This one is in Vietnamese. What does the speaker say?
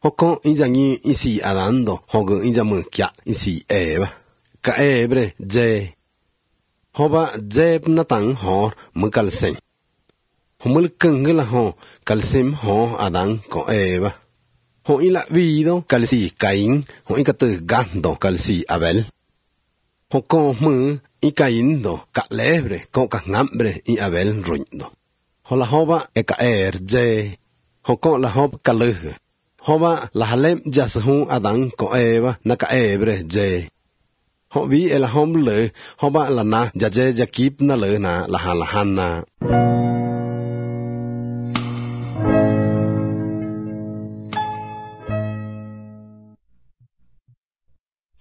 Hoko inja ni isi adando, hogo inja mukya isi eba. Ka ebre je. Hoba jeb na tang hor mukal sen. Humul kengela ho kalsim ho adang ko eba. Ho ila vido kalsi Cain, ho ikatu gando kalsi Abel. Hoko mu ikain do ka lebre ko ka ngambre i Abel ruindo. Hola hoba eka je. Hoko la hob kaluh. Hoba la halem jashu adang ko eba na ka ebre je. Hobi el homle hoba la na jaje jakip na le na la halahana.